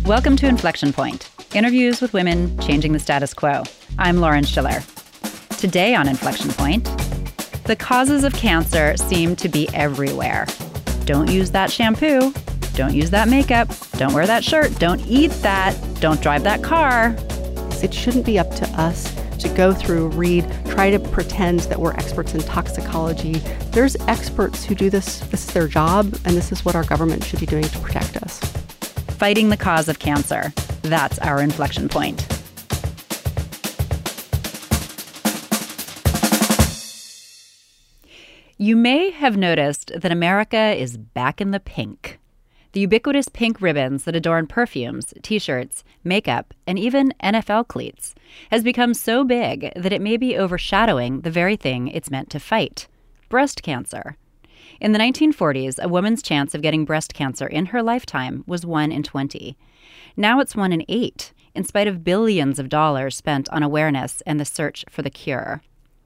Welcome to Inflection Point, interviews with women changing the status quo. I'm Lauren Schiller. Today on Inflection Point, the causes of cancer seem to be everywhere. Don't use that shampoo. Don't use that makeup. Don't wear that shirt. Don't eat that. Don't drive that car. It shouldn't be up to us to go through, read, try to pretend that we're experts in toxicology. There's experts who do this. This is their job, and this is what our government should be doing to protect us. Fighting the cause of cancer. That's our inflection point. You may have noticed that America is back in the pink. The ubiquitous pink ribbons that adorn perfumes, T-shirts, makeup, and even NFL cleats has become so big that it may be overshadowing the very thing it's meant to fight: breast cancer. In the 1940s, a woman's chance of getting breast cancer in her lifetime was 1 in 20. Now it's 1 in 8, in spite of billions of dollars spent on awareness and the search for the cure.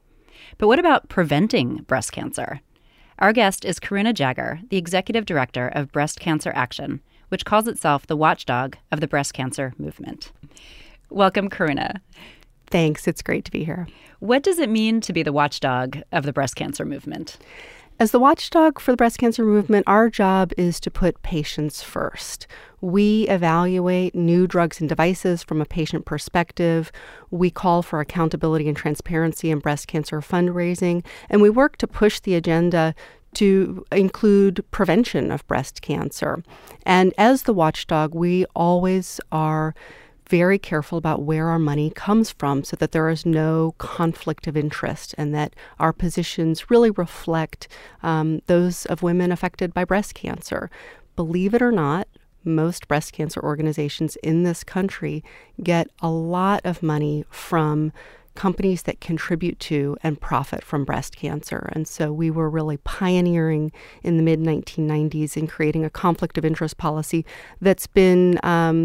But what about preventing breast cancer? Our guest is Karuna Jaggar, the executive director of Breast Cancer Action, which calls itself the watchdog of the breast cancer movement. Welcome, Karuna. Thanks. It's great to be here. What does it mean to be the watchdog of the breast cancer movement? As the watchdog for the breast cancer movement, our job is to put patients first. We evaluate new drugs and devices from a patient perspective. We call for accountability and transparency in breast cancer fundraising, and we work to push the agenda to include prevention of breast cancer. And as the watchdog, we always are very careful about where our money comes from so that there is no conflict of interest and that our positions really reflect those of women affected by breast cancer. Believe it or not, most breast cancer organizations in this country get a lot of money from companies that contribute to and profit from breast cancer. And so we were really pioneering in the mid-1990s in creating a conflict of interest policy that's been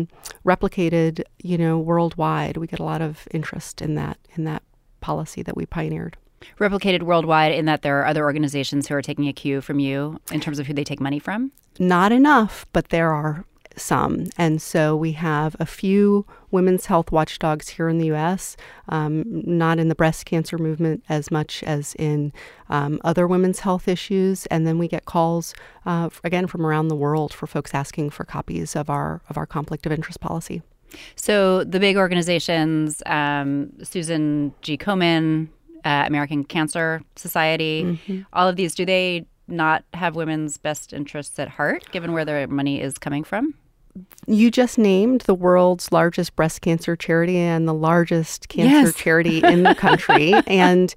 replicated, worldwide. We get a lot of interest in that policy that we pioneered. Replicated worldwide in that there are other organizations who are taking a cue from you in terms of who they take money from? Not enough, but there are some. And so we have a few women's health watchdogs here in the U.S., not in the breast cancer movement as much as in other women's health issues. And then we get calls, again, from around the world for folks asking for copies of our conflict of interest policy. So the big organizations, Susan G. Komen, American Cancer Society, all of these, do they not have women's best interests at heart, given where their money is coming from? You just named the world's largest breast cancer charity and the largest cancer charity in the country. And,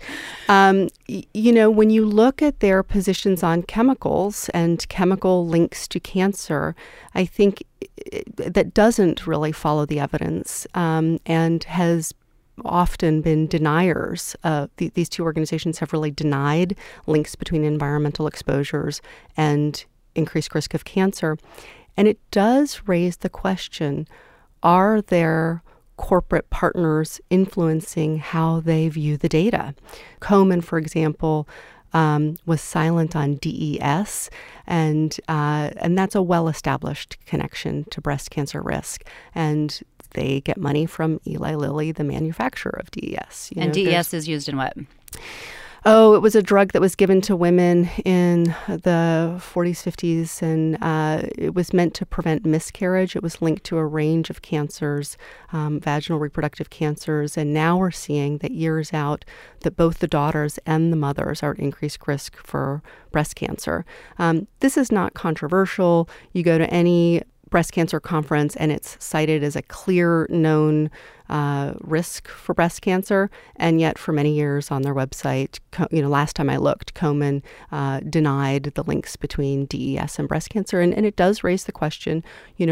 when you look at their positions on chemicals and chemical links to cancer, I think that doesn't really follow the evidence and has often been deniers. These two organizations have really denied links between environmental exposures and increased risk of cancer. And it does raise the question, are there corporate partners influencing how they view the data? Komen, for example, was silent on DES, and that's a well-established connection to breast cancer risk. And they get money from Eli Lilly, the manufacturer of DES. And DES is used in what? Oh, it was a drug that was given to women in the 40s, 50s, and it was meant to prevent miscarriage. It was linked to a range of cancers, vaginal reproductive cancers, and now we're seeing that years out that both the daughters and the mothers are at increased risk for breast cancer. This is not controversial. You go to any breast cancer conference and it's cited as a clear known risk for breast cancer. And yet for many years on their website, last time I looked, Komen denied the links between DES and breast cancer. And it does raise the question,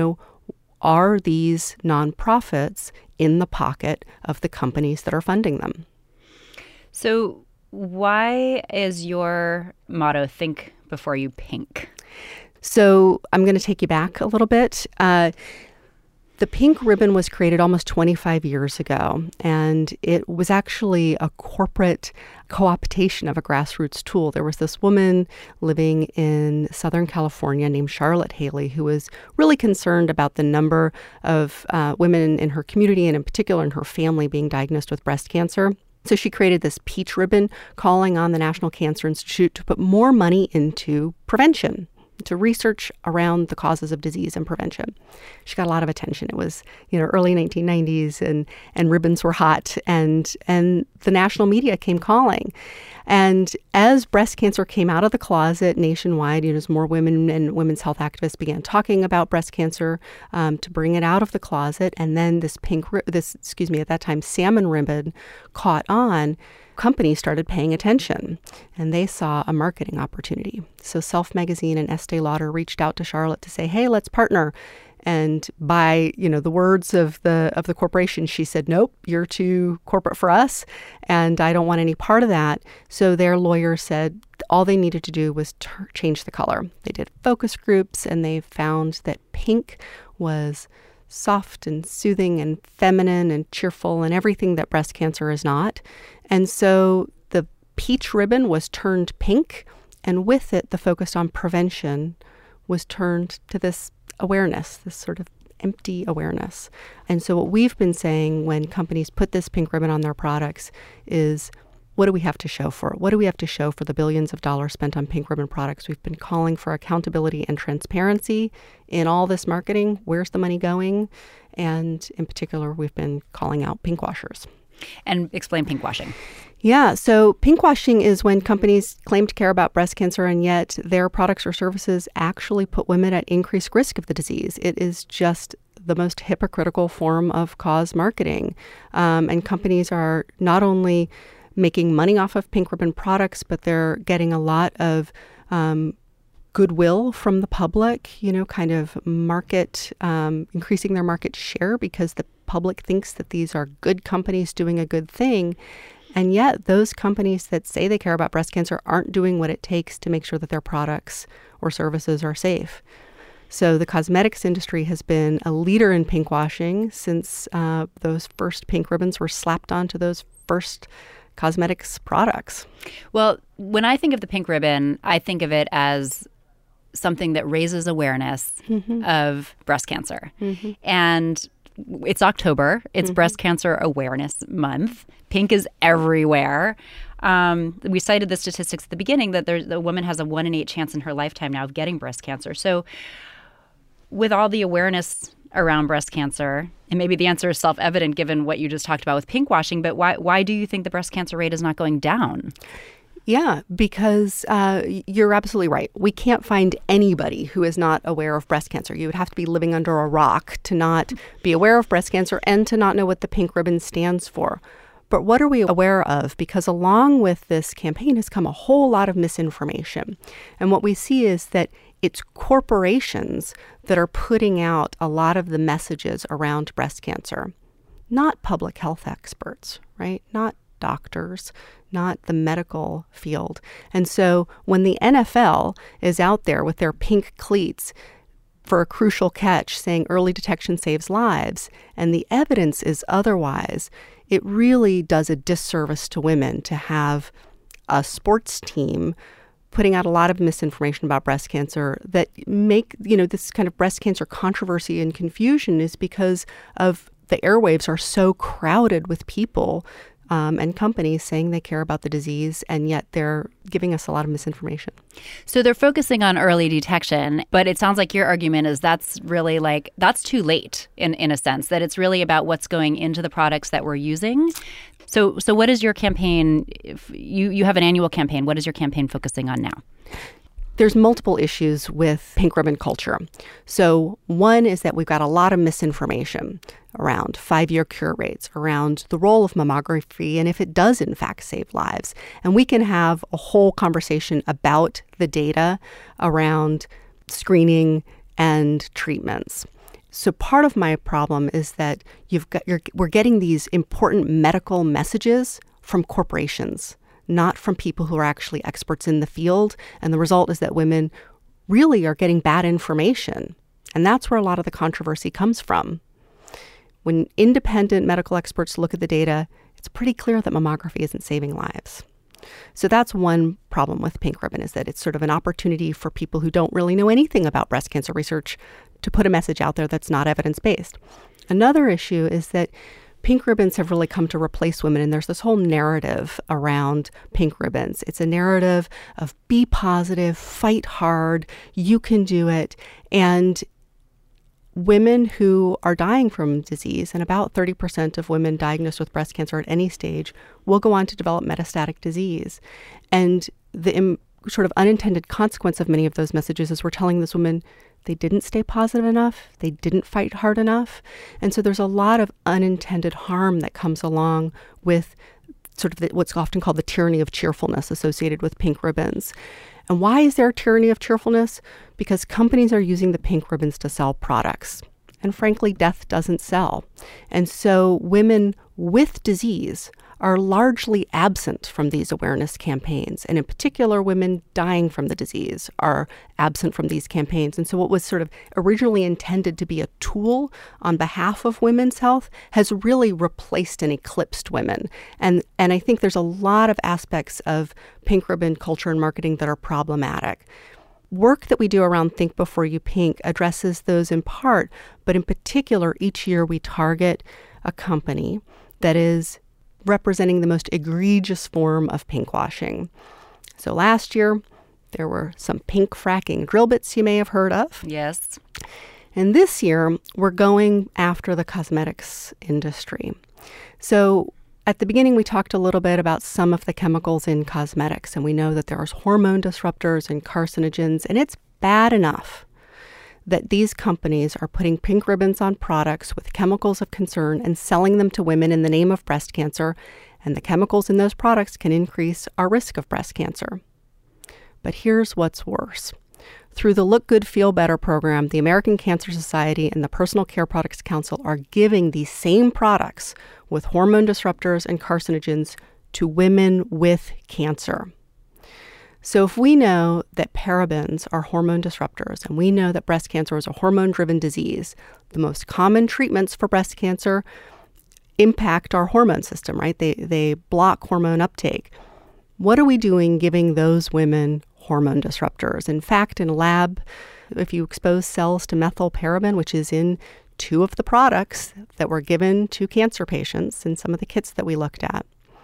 are these nonprofits in the pocket of the companies that are funding them? So why is your motto, think before you pink? So I'm going to take you back a little bit. The pink ribbon was created almost 25 years ago, and it was actually a corporate co-optation of a grassroots tool. There was this woman living in Southern California named Charlotte Haley who was really concerned about the number of women in her community and in particular in her family being diagnosed with breast cancer. So she created this peach ribbon calling on the National Cancer Institute to put more money into prevention, to research around the causes of disease and prevention. She got a lot of attention. It was, early 1990s and ribbons were hot and the national media came calling. And as breast cancer came out of the closet nationwide, as more women and women's health activists began talking about breast cancer to bring it out of the closet, and then at that time, salmon ribbon caught on, companies started paying attention and they saw a marketing opportunity. So Self Magazine and Estee Lauder reached out to Charlotte to say, hey, let's partner. And by, the words of the corporation, she said, nope, you're too corporate for us and I don't want any part of that. So their lawyer said all they needed to do was change the color. They did focus groups and they found that pink was soft and soothing and feminine and cheerful and everything that breast cancer is not. And so the peach ribbon was turned pink, and with it, the focus on prevention was turned to this awareness, this sort of empty awareness. And so what we've been saying when companies put this pink ribbon on their products is, what do we have to show for it? What do we have to show for the billions of dollars spent on pink ribbon products? We've been calling for accountability and transparency in all this marketing. Where's the money going? And in particular, we've been calling out pinkwashers. And explain pinkwashing. Yeah, so pinkwashing is when companies claim to care about breast cancer and yet their products or services actually put women at increased risk of the disease. It is just the most hypocritical form of cause marketing. And companies are not only making money off of pink ribbon products, but they're getting a lot of goodwill from the public, kind of increasing their market share because the public thinks that these are good companies doing a good thing. And yet those companies that say they care about breast cancer aren't doing what it takes to make sure that their products or services are safe. So the cosmetics industry has been a leader in pinkwashing since those first pink ribbons were slapped onto those first cosmetics products. Well, when I think of the pink ribbon, I think of it as something that raises awareness of breast cancer. And it's October. It's Breast Cancer Awareness Month. Pink is everywhere. We cited the statistics at the beginning that the woman has a 1 in 8 chance in her lifetime now of getting breast cancer. So with all the awareness around breast cancer, and maybe the answer is self-evident given what you just talked about with pinkwashing, but why do you think the breast cancer rate is not going down? Yeah, because you're absolutely right. We can't find anybody who is not aware of breast cancer. You would have to be living under a rock to not be aware of breast cancer and to not know what the pink ribbon stands for. But what are we aware of? Because along with this campaign has come a whole lot of misinformation. And what we see is that it's corporations that are putting out a lot of the messages around breast cancer, not public health experts, right? Not doctors, not the medical field. And so when the NFL is out there with their pink cleats for a crucial catch saying early detection saves lives, and the evidence is otherwise, it really does a disservice to women to have a sports team putting out a lot of misinformation about breast cancer that make, this kind of breast cancer controversy and confusion is because of the airwaves are so crowded with people and companies saying they care about the disease, and yet they're giving us a lot of misinformation. So they're focusing on early detection, but it sounds like your argument is that's really that's too late in a sense, that it's really about what's going into the products that we're using. So what is your campaign? If you have an annual campaign. What is your campaign focusing on now? There's multiple issues with pink ribbon culture. So one is that we've got a lot of misinformation around 5-year cure rates, around the role of mammography, and if it does in fact save lives. And we can have a whole conversation about the data around screening and treatments. So part of my problem is that we're getting these important medical messages from corporations, not from people who are actually experts in the field. And the result is that women really are getting bad information. And that's where a lot of the controversy comes from. when independent medical experts look at the data, it's pretty clear that mammography isn't saving lives. So that's one problem with Pink Ribbon, is that it's sort of an opportunity for people who don't really know anything about breast cancer research to put a message out there that's not evidence-based. Another issue is that pink ribbons have really come to replace women, and there's this whole narrative around pink ribbons. It's a narrative of be positive, fight hard, you can do it. And women who are dying from disease, and about 30% of women diagnosed with breast cancer at any stage will go on to develop metastatic disease. And the sort of unintended consequence of many of those messages is we're telling this woman they didn't stay positive enough, they didn't fight hard enough. And so there's a lot of unintended harm that comes along with sort of what's often called the tyranny of cheerfulness associated with pink ribbons. And why is there a tyranny of cheerfulness? Because companies are using the pink ribbons to sell products. And frankly, death doesn't sell. And so women with disease are largely absent from these awareness campaigns. And in particular, women dying from the disease are absent from these campaigns. And so what was sort of originally intended to be a tool on behalf of women's health has really replaced and eclipsed women. And I think there's a lot of aspects of pink ribbon culture and marketing that are problematic. Work that we do around Think Before You Pink addresses those in part, but in particular, each year we target a company that is representing the most egregious form of pinkwashing. So last year, there were some pink fracking drill bits you may have heard of. Yes. And this year, we're going after the cosmetics industry. So at the beginning, we talked a little bit about some of the chemicals in cosmetics, and we know that there's hormone disruptors and carcinogens, and it's bad enough that these companies are putting pink ribbons on products with chemicals of concern and selling them to women in the name of breast cancer, and the chemicals in those products can increase our risk of breast cancer. But here's what's worse. Through the Look Good, Feel Better program, the American Cancer Society and the Personal Care Products Council are giving these same products with hormone disruptors and carcinogens to women with cancer. So if we know that parabens are hormone disruptors, and we know that breast cancer is a hormone-driven disease, the most common treatments for breast cancer impact our hormone system, right? They block hormone uptake. What are we doing giving those women hormone disruptors? In fact, in a lab, if you expose cells to methylparaben, which is in 2 of the products that were given to cancer patients in some of the kits that we looked at,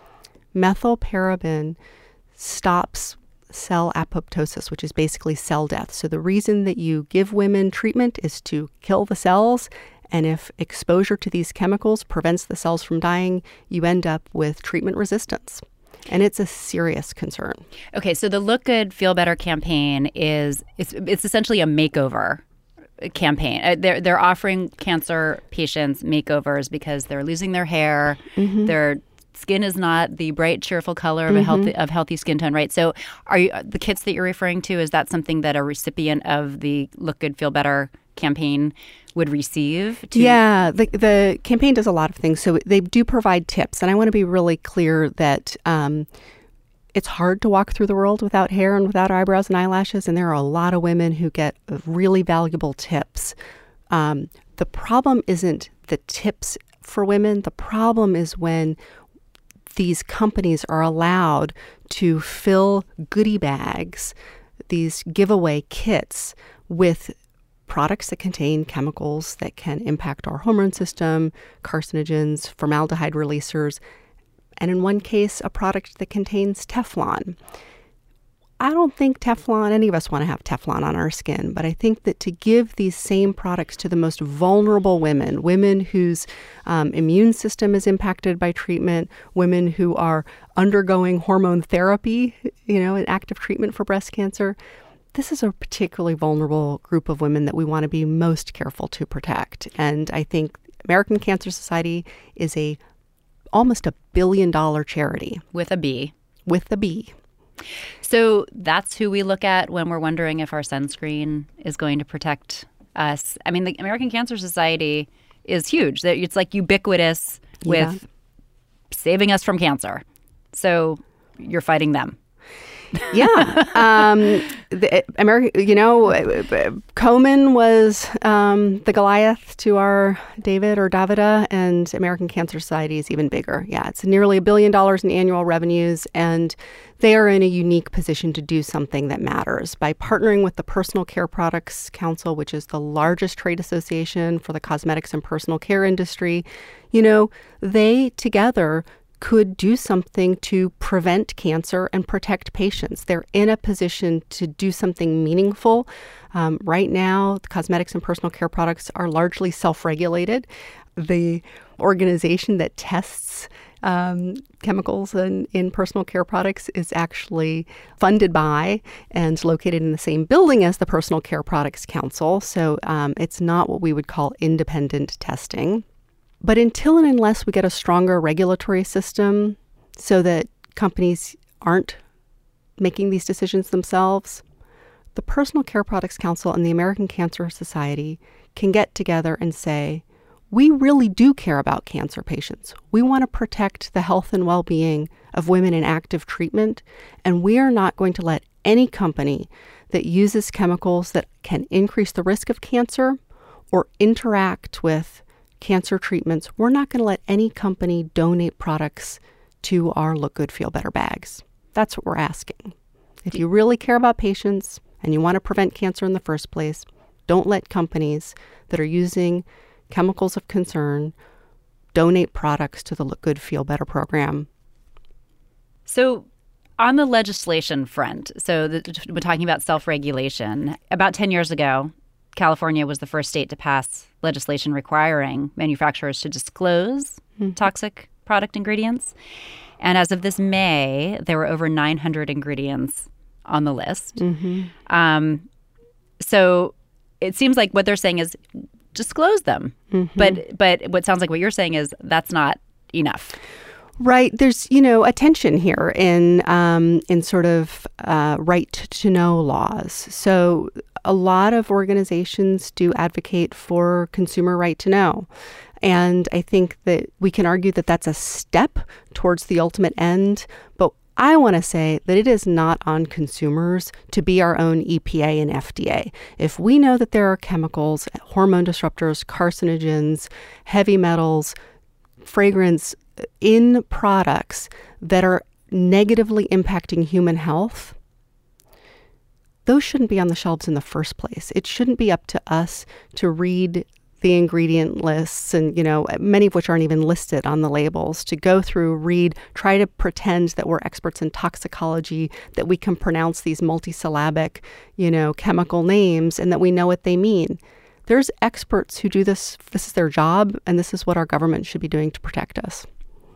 methylparaben stops cell apoptosis, which is basically cell death. So the reason that you give women treatment is to kill the cells. And if exposure to these chemicals prevents the cells from dying, you end up with treatment resistance. And it's a serious concern. Okay, so the Look Good, Feel Better campaign it's essentially a makeover campaign. They're offering cancer patients makeovers because they're losing their hair, their skin is not the bright, cheerful color of a healthy skin tone, right? So are you, the kits that you're referring to, is that something that a recipient of the Look Good, Feel Better campaign would receive? Yeah, the campaign does a lot of things. So they do provide tips. And I want to be really clear that it's hard to walk through the world without hair and without eyebrows and eyelashes. And there are a lot of women who get really valuable tips. The problem isn't the tips for women. The problem is when these companies are allowed to fill goodie bags, these giveaway kits, with products that contain chemicals that can impact our hormone system, carcinogens, formaldehyde releasers, and in one case, a product that contains Teflon. I don't think any of us want to have Teflon on our skin, but I think that to give these same products to the most vulnerable women whose immune system is impacted by treatment, women who are undergoing hormone therapy, an active treatment for breast cancer, this is a particularly vulnerable group of women that we want to be most careful to protect. And I think American Cancer Society is almost $1 billion charity. With a B. With a B. So that's who we look at when we're wondering if our sunscreen is going to protect us. I mean, the American Cancer Society is huge. It's like ubiquitous with saving us from cancer. So you're fighting them. Yeah. Komen was the Goliath to our David or Davida, and American Cancer Society is even bigger. Yeah, it's nearly $1 billion in annual revenues, and they are in a unique position to do something that matters. By partnering with the Personal Care Products Council, which is the largest trade association for the cosmetics and personal care industry, they together could do something to prevent cancer and protect patients. They're in a position to do something meaningful. Right now, the cosmetics and personal care products are largely self-regulated. The organization that tests chemicals in personal care products is actually funded by and located in the same building as the Personal Care Products Council. So it's not what we would call independent testing. But until and unless we get a stronger regulatory system so that companies aren't making these decisions themselves, the Personal Care Products Council and the American Cancer Society can get together and say, we really do care about cancer patients. We want to protect the health and well-being of women in active treatment, and we are not going to let any company that uses chemicals that can increase the risk of cancer or interact with cancer treatments, we're not going to let any company donate products to our Look Good, Feel Better bags. That's what we're asking. If you really care about patients and you want to prevent cancer in the first place, don't let companies that are using chemicals of concern donate products to the Look Good, Feel Better program. So on the legislation front, we're talking about self-regulation. About 10 years ago, California was the first state to pass legislation requiring manufacturers to disclose toxic product ingredients. And as of this May, there were over 900 ingredients on the list. So it seems like what they're saying is disclose them. But what sounds like what you're saying is that's not enough. Right. There's, a tension here in sort of right to know laws. So a lot of organizations do advocate for consumer right to know. And I think that we can argue that that's a step towards the ultimate end. But I want to say that it is not on consumers to be our own EPA and FDA. If we know that there are chemicals, hormone disruptors, carcinogens, heavy metals, fragrance in products that are negatively impacting human health, those shouldn't be on the shelves in the first place. It shouldn't be up to us to read the ingredient lists and, many of which aren't even listed on the labels, to go through, read, try to pretend that we're experts in toxicology, that we can pronounce these multisyllabic, chemical names and that we know what they mean. There's experts who do this. This is their job, and this is what our government should be doing to protect us.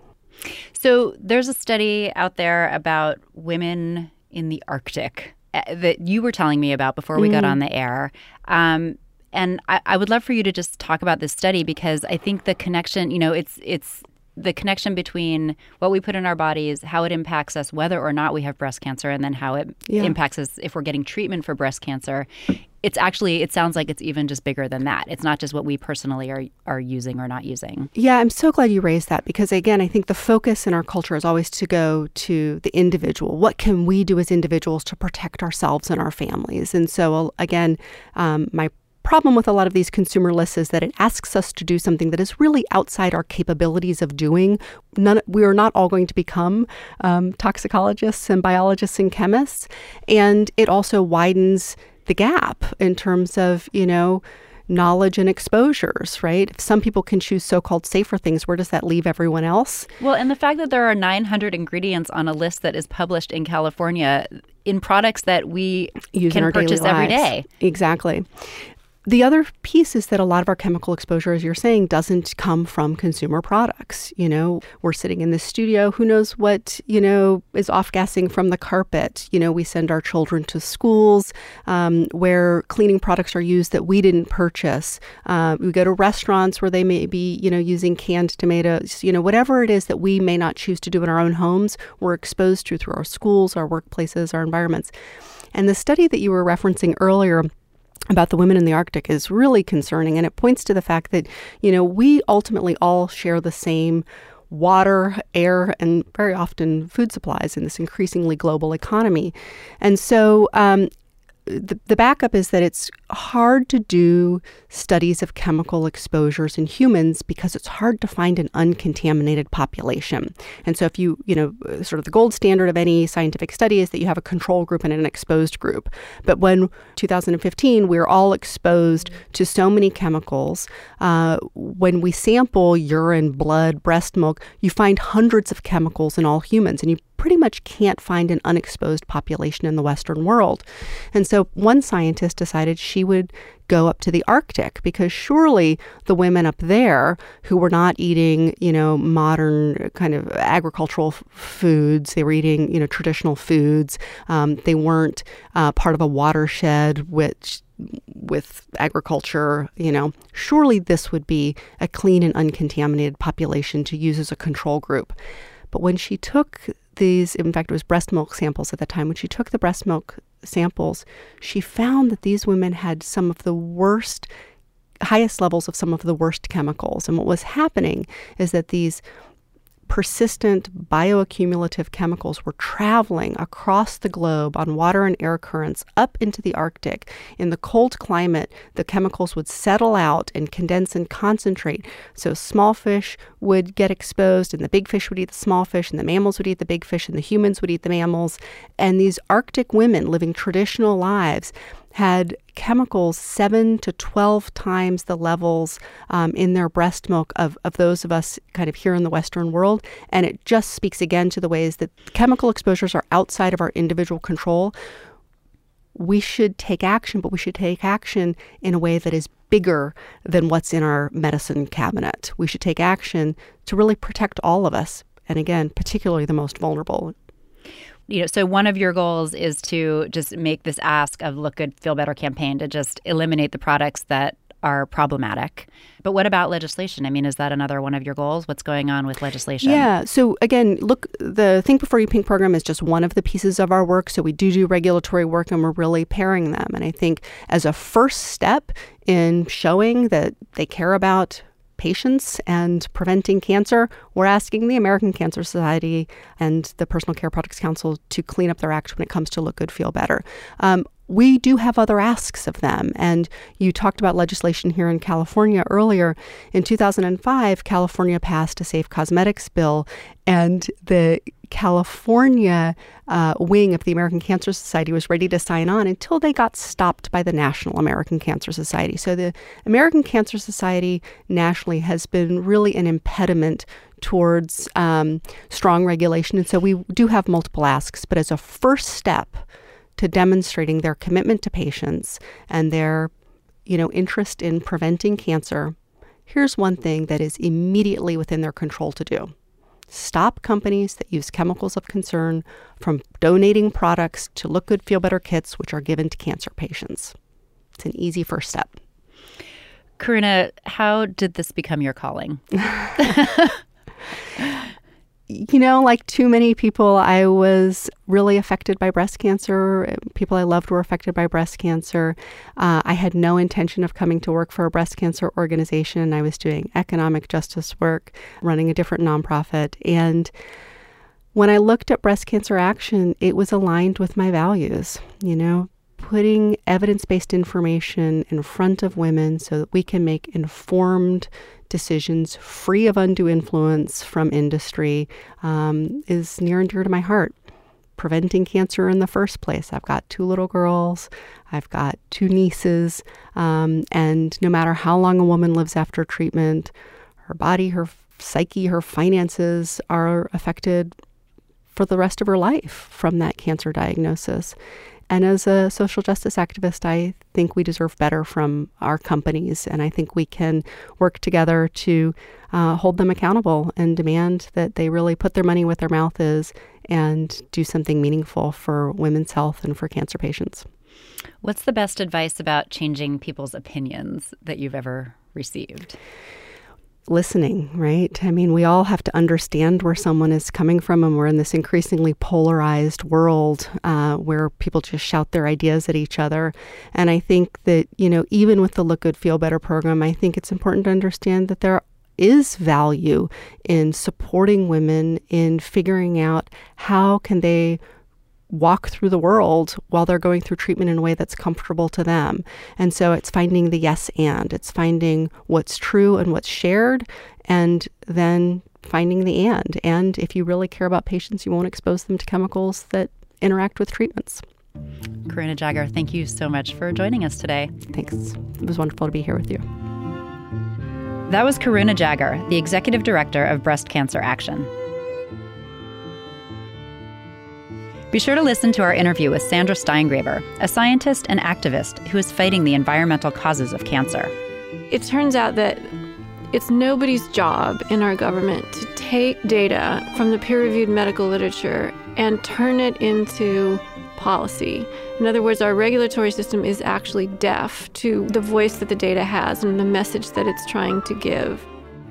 So there's a study out there about women in the Arctic that you were telling me about before we got on the air. And I would love for you to just talk about this study, because I think the connection, it's the connection between what we put in our bodies, how it impacts us, whether or not we have breast cancer, and then how it impacts us if we're getting treatment for breast cancer. It sounds like it's even just bigger than that. It's not just what we personally are using or not using. Yeah, I'm so glad you raised that, because again, I think the focus in our culture is always to go to the individual. What can we do as individuals to protect ourselves and our families? And so again, my problem with a lot of these consumer lists is that it asks us to do something that is really outside our capabilities of doing. We are not all going to become toxicologists and biologists and chemists. And it also widens the gap in terms of, knowledge and exposures, right? If some people can choose so-called safer things, where does that leave everyone else? Well, and the fact that there are 900 ingredients on a list that is published in California in products that we can purchase every day. Exactly. The other piece is that a lot of our chemical exposure, as you're saying, doesn't come from consumer products. We're sitting in this studio. Who knows what, is off-gassing from the carpet? We send our children to schools where cleaning products are used that we didn't purchase. We go to restaurants where they may be, using canned tomatoes. Whatever it is that we may not choose to do in our own homes, we're exposed to through our schools, our workplaces, our environments. And the study that you were referencing earlier about the women in the Arctic is really concerning. And it points to the fact that, we ultimately all share the same water, air, and very often food supplies in this increasingly global economy. And so the backup is that it's hard to do studies of chemical exposures in humans because it's hard to find an uncontaminated population. And so if you sort of the gold standard of any scientific study is that you have a control group and an exposed group. But when 2015, we were all exposed to so many chemicals. When we sample urine, blood, breast milk, you find hundreds of chemicals in all humans, and you pretty much can't find an unexposed population in the Western world. And so one scientist decided she would go up to the Arctic, because surely the women up there who were not eating, modern kind of agricultural foods, they were eating, traditional foods. They weren't part of a watershed with agriculture, surely this would be a clean and uncontaminated population to use as a control group. But when she took these, in fact, it was breast milk samples at the time, when she took the breast milk samples, she found that these women had some of the highest levels of some of the worst chemicals. And what was happening is that these persistent bioaccumulative chemicals were traveling across the globe on water and air currents up into the Arctic. In the cold climate, the chemicals would settle out and condense and concentrate. So small fish would get exposed, and the big fish would eat the small fish, and the mammals would eat the big fish, and the humans would eat the mammals. And these Arctic women living traditional lives had chemicals 7 to 12 times the levels in their breast milk of those of us kind of here in the Western world. And it just speaks again to the ways that chemical exposures are outside of our individual control. We should take action, but we should take action in a way that is bigger than what's in our medicine cabinet. We should take action to really protect all of us. And again, particularly the most vulnerable. So one of your goals is to just make this ask of Look Good, Feel Better campaign to just eliminate the products that are problematic. But what about legislation? I mean, is that another one of your goals? What's going on with legislation? Yeah. So again, look, the Think Before You Pink program is just one of the pieces of our work. So we do regulatory work, and we're really pairing them. And I think as a first step in showing that they care about patients and preventing cancer, we're asking the American Cancer Society and the Personal Care Products Council to clean up their act when it comes to Look Good, Feel Better. We do have other asks of them. And you talked about legislation here in California earlier. In 2005, California passed a Safe Cosmetics bill, and the California wing of the American Cancer Society was ready to sign on until they got stopped by the National American Cancer Society. So the American Cancer Society nationally has been really an impediment towards strong regulation. And so we do have multiple asks, but as a first step to demonstrating their commitment to patients and their, interest in preventing cancer, here's one thing that is immediately within their control to do. Stop companies that use chemicals of concern from donating products to Look Good, Feel Better kits, which are given to cancer patients. It's an easy first step. Karuna, how did this become your calling? Like too many people, I was really affected by breast cancer. People I loved were affected by breast cancer. I had no intention of coming to work for a breast cancer organization. I was doing economic justice work, running a different nonprofit. And when I looked at Breast Cancer Action, it was aligned with my values, putting evidence-based information in front of women so that we can make informed decisions free of undue influence from industry is near and dear to my heart. Preventing cancer in the first place. I've got 2 little girls. I've got 2 nieces. And no matter how long a woman lives after treatment, her body, her psyche, her finances are affected for the rest of her life from that cancer diagnosis. And as a social justice activist, I think we deserve better from our companies. And I think we can work together to hold them accountable and demand that they really put their money where their mouth is and do something meaningful for women's health and for cancer patients. What's the best advice about changing people's opinions that you've ever received? Listening, right? I mean, we all have to understand where someone is coming from, and we're in this increasingly polarized world where people just shout their ideas at each other. And I think that, even with the Look Good, Feel Better program, I think it's important to understand that there is value in supporting women in figuring out how can they walk through the world while they're going through treatment in a way that's comfortable to them. And so it's finding the yes and. It's finding what's true and what's shared, and then finding the and. And if you really care about patients, you won't expose them to chemicals that interact with treatments. Karuna Jaggar, thank you so much for joining us today. Thanks. It was wonderful to be here with you. That was Karuna Jaggar, the Executive Director of Breast Cancer Action. Be sure to listen to our interview with Sandra Steingraber, a scientist and activist who is fighting the environmental causes of cancer. It turns out that it's nobody's job in our government to take data from the peer-reviewed medical literature and turn it into policy. In other words, our regulatory system is actually deaf to the voice that the data has and the message that it's trying to give.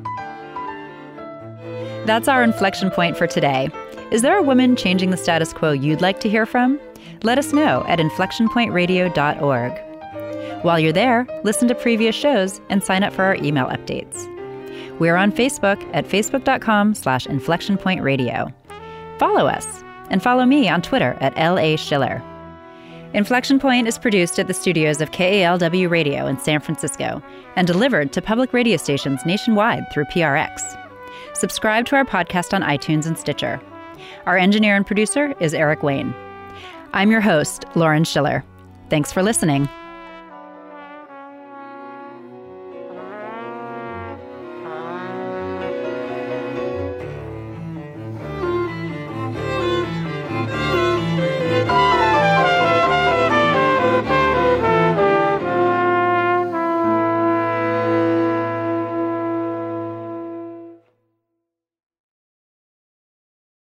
That's our inflection point for today. Is there a woman changing the status quo you'd like to hear from? Let us know at inflectionpointradio.org. While you're there, listen to previous shows and sign up for our email updates. We're on Facebook at facebook.com/inflectionpointradio. Follow us and follow me on Twitter at LA Schiller. Inflection Point is produced at the studios of KALW Radio in San Francisco and delivered to public radio stations nationwide through PRX. Subscribe to our podcast on iTunes and Stitcher. Our engineer and producer is Eric Wayne. I'm your host, Lauren Schiller. Thanks for listening.